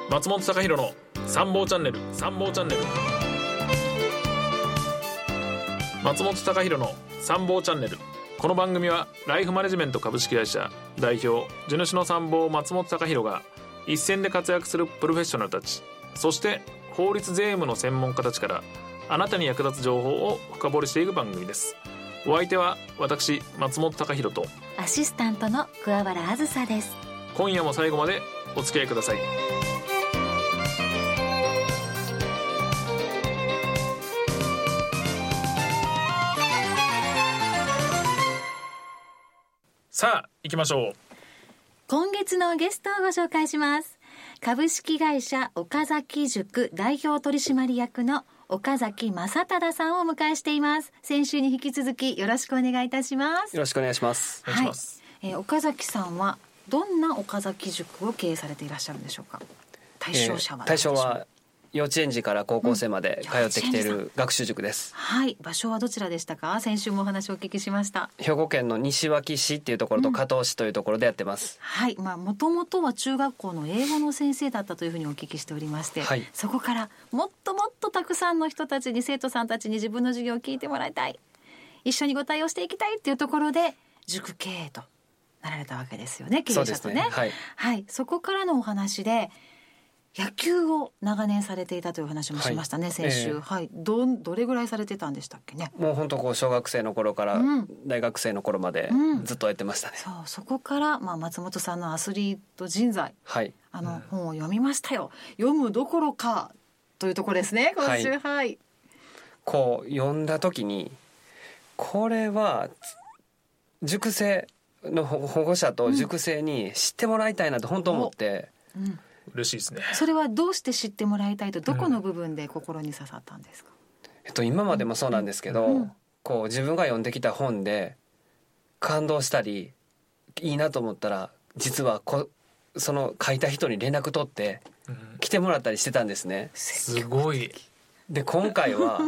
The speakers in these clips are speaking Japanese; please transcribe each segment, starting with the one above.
松本貴弘の参謀チャンネル。松本貴弘の参謀チャンネル。この番組はライフマネジメント株式会社代表地主の参謀松本貴弘が一線で活躍するプロフェッショナルたち、そして法律税務の専門家たちからあなたに役立つ情報を深掘りしていく番組です。お相手は私松本貴弘とアシスタントの桑原あずさです。 今夜も最後までお付き合いください。さあ行きましょう。 今月のゲストをご紹介します。株式会社岡崎塾代表取締役の岡崎正忠さんをお迎えしています。先週に引き続きよろしくお願いいたします。 よろしくお願いします。 お願いします。 岡崎さんはどんな岡崎塾を経営されていらっしゃるんでしょうか。対象は幼稚園児から高校生まで通ってきている学習塾です。 はい。場所はどちらでしたか。先週もお話をお聞きしました。 兵庫県の西脇市っていうところと加東市というところでやってます。 はい。もともとは中学校の英語の先生だったというふうにお聞きしておりまして、はい、そこからもっともっとたくさんの人たちに、生徒さんたちに自分の授業を聞いてもらいたい、一緒にご対応していきたいっていうところで塾経営となられたわけですよね。経営者とね。はい。はい。そこからのお話で野球を長年されていたという話もしましたね、はい、先週、はい、どれぐらいされてたんでしたっけね。 もう本当小学生の頃から大学生の頃までずっとやってましたね。 そこから、松本さんのアスリート人材、はい、本を読みましたよ。読むどころかというところですね、今週。はい、 読んだ時にこれは塾生の保護者と塾生に知ってもらいたいなと本当思って、 嬉しいですね。 それはどうして知ってもらいたいと、どこの部分で心に刺さったんですか。 今までもそうなんですけど、自分が読んできた本で感動したりいいなと思ったら、実はその書いた人に連絡取って来てもらったりしてたんですね。 すごい。 で今回は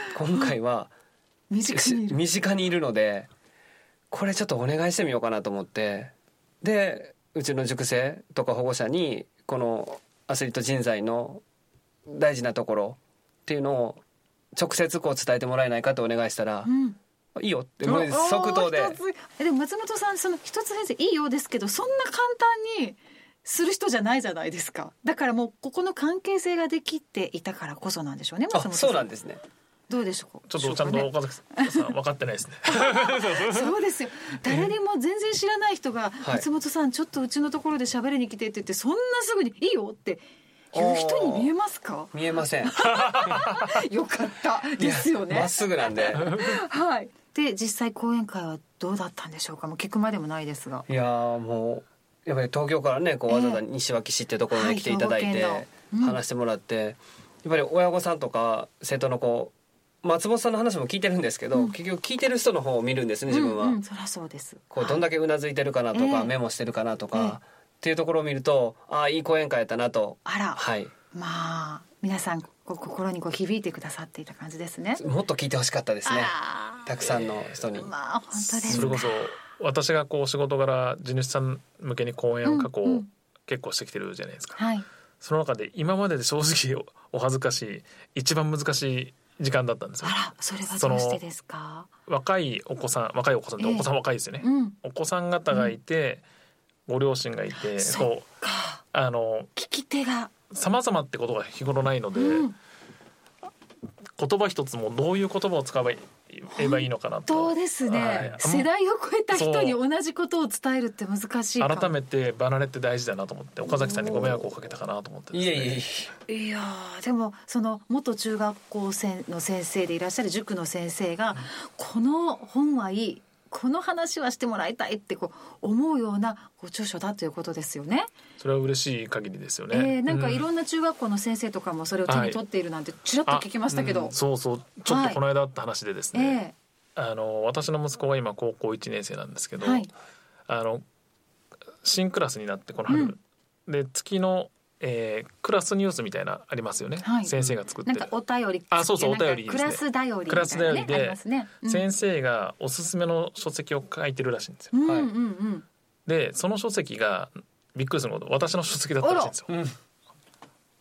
身近にいるので、これちょっとお願いしてみようかなと思って、でうちの塾生とか保護者にこのアスリート人材の大事なところっていうのを直接伝えてもらえないかとお願いしたら、いいよって即答で。 でも松本さん、その一つ先生いいようですけど、そんな簡単にする人じゃないじゃないですか。だからもうここの関係性ができていたからこそなんでしょうね、松本さん。 そうなんですね。 どうでしょう。 ちょっとちゃんと岡崎さん分かってないですね。 そうですよ。誰でも全然知らない人が、松本さんちょっとうちのところで喋りに来てって言って、そんなすぐにいいよって言う人に見えますか。 見えません。 よかったですよね。 まっすぐなんで。 はい。で実際講演会はどうだったんでしょうか。もう聞くまでもないですが。 いやもうやっぱり東京からねわざわざ西脇市ってところに来ていただいて、話してもらって、やっぱり親御さんとか生徒の松本さんの話も聞いてるんですけど、結局聞いてる人の方を見るんですね、自分は。 そりゃそうです。 どんだけうなずいてるかなとか、メモしてるかなとか、っていうところを見ると、いい講演会やったなと。はい。 皆さん心に響いてくださっていた感じですね。 もっと聞いてほしかったですね、たくさんの人に。 本当ですか。 それこそ私が仕事柄地主さん向けに講演を結構してきてるじゃないですか。その中で今までで正直お恥ずかしい一番難しい時間だったんですよ。 それはどうしてですか。 若いお子さんってお子さん若いですよね、お子さん方がいて、ご両親がいて、 聞き手が様々ってことが日頃ないので、言葉一つもどういう言葉を使えばいいのかなと。 そうですね、世代を超えた人に同じことを伝えるって難しいかも。 改めて離れって大事だなと思って、岡崎さんにご迷惑をかけたかなと思ってですね。 いやでもその元中学校の先生でいらっしゃる塾の先生が、この本はいい、この話はしてもらいたいって思うような著書だということですよね。 それは嬉しい限りですよね。 なんかいろんな中学校の先生とかもそれを手に取っているなんてちらっと聞きましたけど、 そうちょっとこの間あった話でですね、私の息子が今高校1年生なんですけど、新クラスになってこの春、で月のクラスニュースみたいなありますよね、先生が作ってる。 なんかお便り、 お便りですね。 クラスだよりみたいなね、ありますね。 先生がおすすめの書籍を書いてるらしいんですよ。でその書籍がびっくりするほど私の書籍だったらしいんですよ。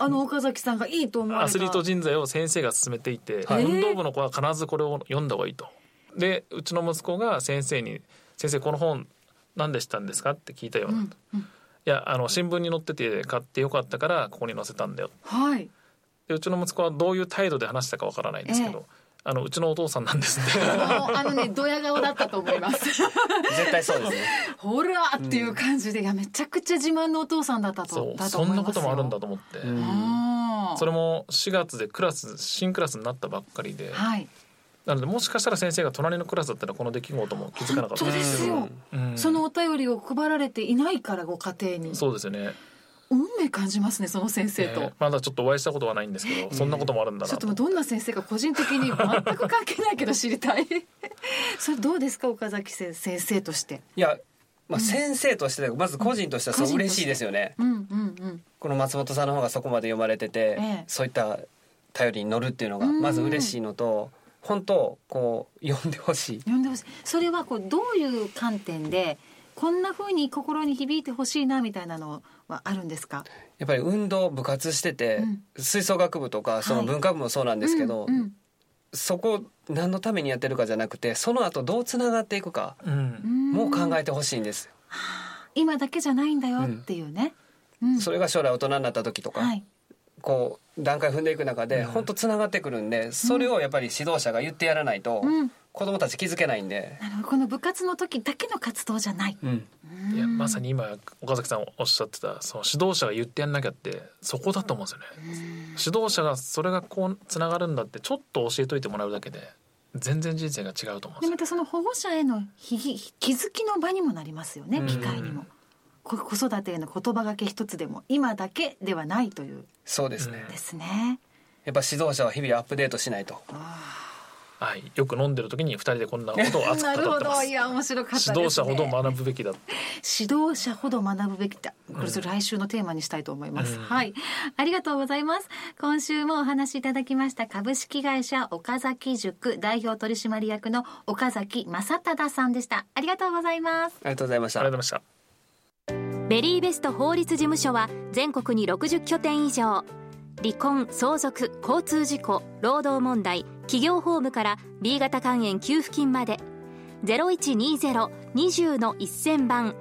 岡崎さんがいいと思われたアスリート人材を先生が勧めていて、運動部の子は必ずこれを読んだ方がいいと。でうちの息子が先生に先生この本何でしたんですかって聞いたようなと、いや新聞に載ってて買ってよかったからここに載せたんだよ、でうちの息子はどういう態度で話したかわからないんですけど、うちのお父さんなんですってドヤ顔だったと思います絶対そうですねほらっていう感じで、いやめちゃくちゃ自慢のお父さんだったと思いますよ。 そんなこともあるんだと思って、それも4月で新クラスになったばっかりで、なのでもしかしたら先生が隣のクラスだったらこの出来事も気づかなかったですよ、そのお便りを配られていないからご家庭に。 そうですよね。 運命感じますねその先生と、 まだちょっとお会いしたことはないんですけど、そんなこともあるんだなと。 ちょっとどんな先生か個人的に全く関係ないけど知りたいそれどうですか岡崎先生として。 いや、先生としてまず個人としてはそう嬉しいですよね、この松本さんの方がそこまで読まれてて、そういった頼りに乗るっていうのがまず嬉しいのと、本当こう読んでほしい。 それはどういう観点でこんな風に心に響いてほしいなみたいなのはあるんですか。 やっぱり運動部活してて、吹奏楽部とかその文化部もそうなんですけど、そこ何のためにやってるかじゃなくて、その後どうつながっていくかもう考えてほしいんです。 今だけじゃないんだよっていうね、 それが将来大人になった時とか、こう段階踏んでいく中で本当つながってくるんで、それをやっぱり指導者が言ってやらないと子どもたち気づけないんで、 この部活の時だけの活動じゃない、 いやまさに今岡崎さんおっしゃってたその指導者が言ってやんなきゃってそこだと思うんですよね。指導者がそれがこうつながるんだってちょっと教えといてもらうだけで全然人生が違うと思うんですよ。 でまたその保護者への気づきの場にもなりますよね、機会にも。子育てへの言葉がけ一つでも今だけではないという。 そうですね、やっぱ指導者は日々アップデートしないと。 よく飲んでる時に2人でこんなことを熱く語ってます。なるほど、 いや面白かったですね。 指導者ほど学ぶべきだ。 指導者ほど学ぶべきだ。これ来週のテーマにしたいと思います、ありがとうございます。今週もお話しいただきました株式会社岡崎塾代表取締役の岡崎正忠さんでした。ありがとうございます。 ありがとうございました。 ありがとうございました。 ベリーベスト法律事務所は全国に60拠点以上、離婚、相続、交通事故、労働問題、企業法務から B 型肝炎給付金まで 0120-20-1000 番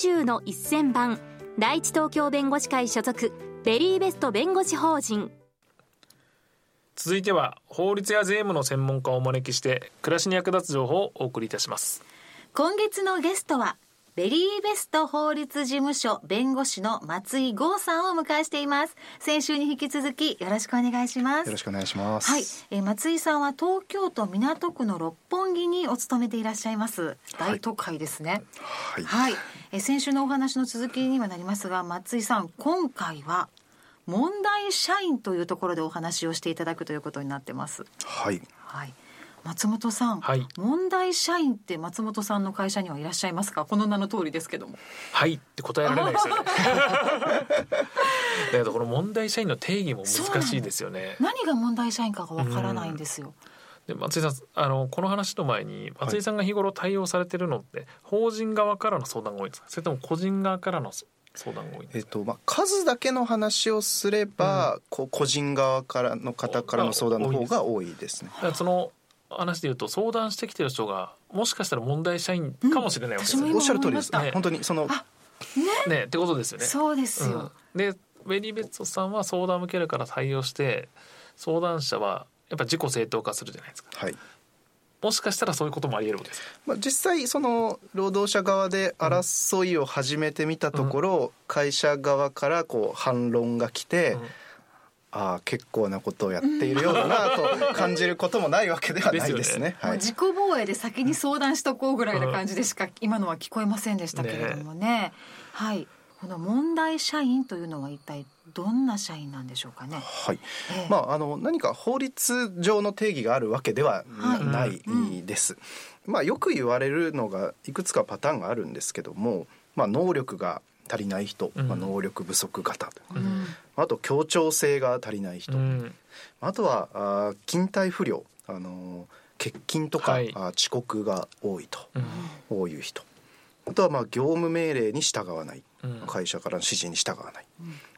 20-1000 番第一東京弁護士会所属ベリーベスト弁護士法人。 続いては法律や税務の専門家をお招きして暮らしに役立つ情報をお送りいたします。 今月のゲストはベリーベスト法律事務所弁護士の松井剛さんをお迎えしています。先週に引き続きよろしくお願いします。 よろしくお願いします。 松井さんは東京都港区の六本木にお勤めていらっしゃいます。大都会ですね。先週のお話の続きにはなりますが、松井さん今回は問題社員というところでお話をしていただくということになってます。松本さん、問題社員って松本さんの会社にはいらっしゃいますか。この名の通りですけども。 はいって答えられないですよねだけどこの問題社員の定義も難しいですよね。 何が問題社員かがわからないんですよ。 で松井さんこの話の前に松井さんが日頃対応されてるのって、法人側からの相談が多いですか、それとも個人側からの相談が多いんですか。 数だけの話をすれば、個人側からの方からの相談の方が多いですね。 その話でいうと相談してきてる人がもしかしたら問題社員かもしれないわけですね。 おっしゃる通りです、本当にそのってことですよね。 そうですよ、 でベリーベットさんは相談を受けるから対応して、相談者はやっぱ自己正当化するじゃないですか。もしかしたらそういうこともあり得るわけです。 実際その労働者側で争いを始めてみたところ、会社側から反論が来て、結構なことをやっているようだなと感じることもないわけではないですね。 自己防衛で先に相談しとこうぐらいな感じでしか今のは聞こえませんでしたけれどもね。この問題社員というのは一体どんな社員なんでしょうかね。 何か法律上の定義があるわけではないです。よく言われるのがいくつかパターンがあるんですけども、能力が足りない人、能力不足型とか、あと協調性が足りない人、あとは勤怠不良、欠勤とか、遅刻が多いと、こういう人、あとは業務命令に従わない、会社からの指示に従わない、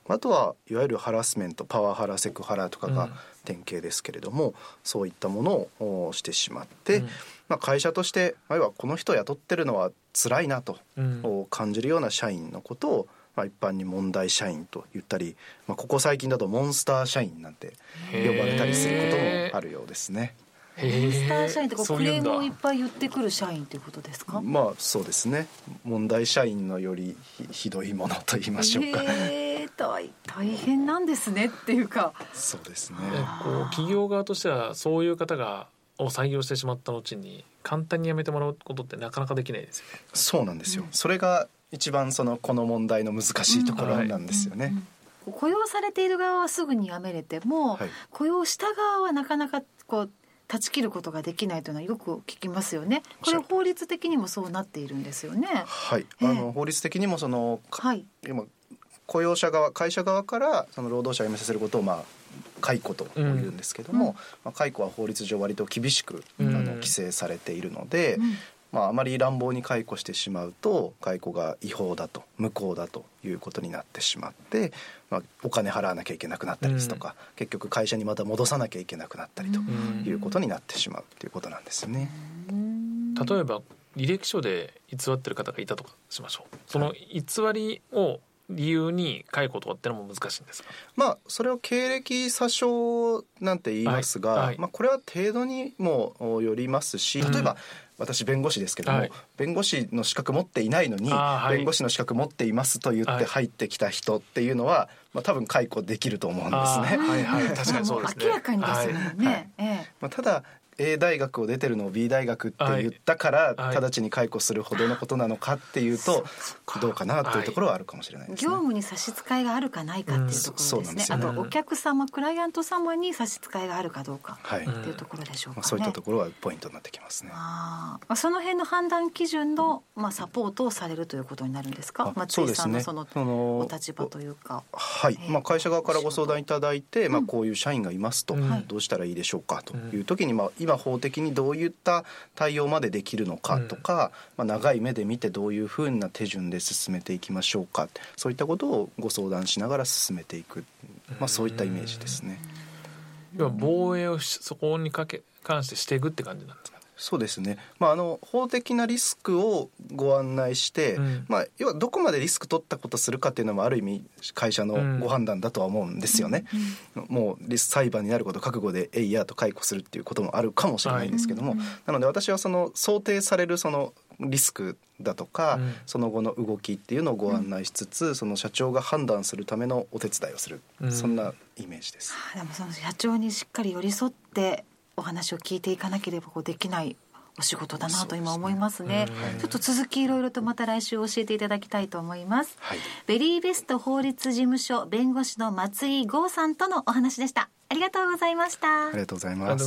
あとはいわゆるハラスメント、パワハラ、セクハラとかが典型ですけれども、そういったものをしてしまって、会社としてあるいはこの人を雇ってるのは辛いなと感じるような社員のことを、一般に問題社員と言ったり、ここ最近だとモンスター社員なんて呼ばれたりすることもあるようですね。 モンスター社員ってクレームをいっぱい言ってくる社員ということですか？ そうですね。問題社員のより ひどいものと言いましょうか。 大変なんですねっていうか。 そうですね。 企業側としてはそういう方を採用してしまった後に簡単に辞めてもらうことってなかなかできないですよね。 そうなんですよ。それが一番この問題の難しいところなんですよね。 雇用されている側はすぐに辞めれても、雇用した側はなかなか断ち切ることができないというのはよく聞きますよね。これ法律的にもそうなっているんですよね。 はい、法律的にも今雇用者側、会社側から労働者を辞めさせることを解雇と言うんですけども、解雇は法律上割と厳しく規制されているので、あまり乱暴に解雇してしまうと解雇が違法だと、無効だということになってしまって、お金払わなきゃいけなくなったりですとか、結局会社にまた戻さなきゃいけなくなったりということになってしまうということなんですよね。 例えば履歴書で偽ってる方がいたとかしましょう。その偽りを理由に解雇とかってのも難しいんですか？ それを経歴詐称なんて言いますが、これは程度にもよりますし、例えば私弁護士ですけども、弁護士の資格持っていないのに弁護士の資格持っていますと言って入ってきた人っていうのは、多分解雇できると思うんですね。 確かにそうですね。 明らかにですよね。 ただA 大学を出てるのを B 大学って言ったから直ちに解雇するほどのことなのかっていうとどうかなというところはあるかもしれないですね。 業務に差し支えがあるかないかっていうところですね。あとお客様、クライアント様に差し支えがあるかどうかっていうところでしょうかね。 そういったところはポイントになってきますね。 その辺の判断基準のサポートをされるということになるんですか？松井さんのそのお立場というか。 会社側からご相談いただいて、こういう社員がいますと、どうしたらいいでしょうかという時に、今法的にどういった対応までできるのかとか、長い目で見てどういうふうな手順で進めていきましょうか、そういったことをご相談しながら進めていく、そういったイメージですね。 防衛をそこに関していくって感じなんですかね？ そうですね。法的なリスクをご案内して、要はどこまでリスク取ったことするかっていうのもある意味会社のご判断だとは思うんですよね。もう裁判になること覚悟でやと解雇するっていうこともあるかもしれないんですけども、なので私は想定されるリスクだとか、その後の動きっていうのをご案内しつつ、その社長が判断するためのお手伝いをする、そんなイメージです。 でもその社長にしっかり寄り添ってお話を聞いていかなければできないお仕事だなと今思いますね。ちょっと続きいろいろとまた来週教えていただきたいと思います。ベリーベスト法律事務所弁護士の松井剛さんとのお話でした。ありがとうございました。 ありがとうございます。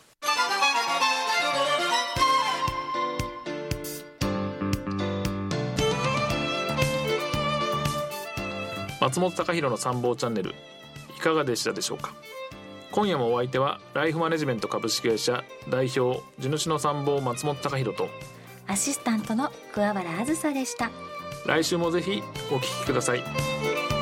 松本隆弘の参謀チャンネル、いかがでしたでしょうか？今夜もお相手はライフマネジメント株式会社代表地主の参謀松本隆弘とアシスタントの桑原あずさでした。 来週もぜひお聞きください。